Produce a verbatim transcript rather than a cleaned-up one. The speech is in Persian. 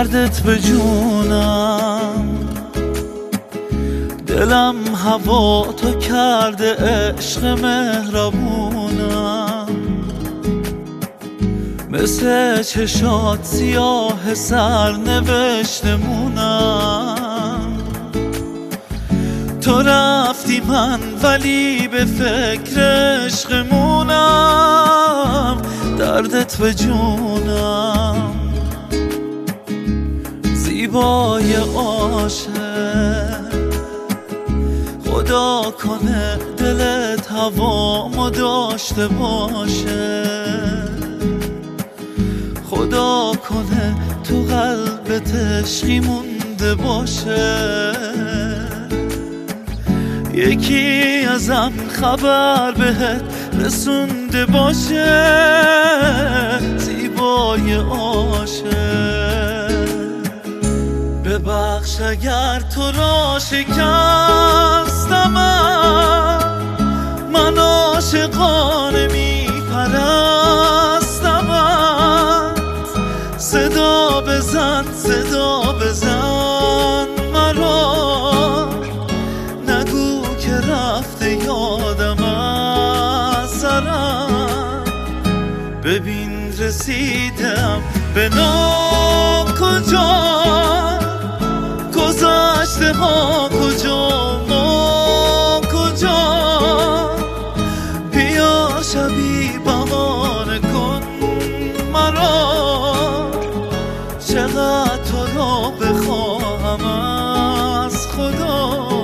دردت به جونم، دلم هوا تو کرده عشق مهربونم، مثل چشات سیاه سرنوشتمونم. تو رفتی من ولی به فکر عشقمونم، دردت به جونم. زیبای عاشق خدا کنه دلت هوامو داشته باشه، خدا کنه تو قلبت عشقی مونده باشه. یکی ازم خبر بهت رسونده باشه، زیبای عاشق. ببخش اگر تو را شکستم، من عاشقانه میپرستمت. صدا بزن صدا بزن مرا، نگو که رفته یادم از سرم. ببین رسیدم به ناکجا، گذشته ها کجا ما کجا. بیا شبی بهانه کن مرا، چقدر تو را بخواهم از خدا.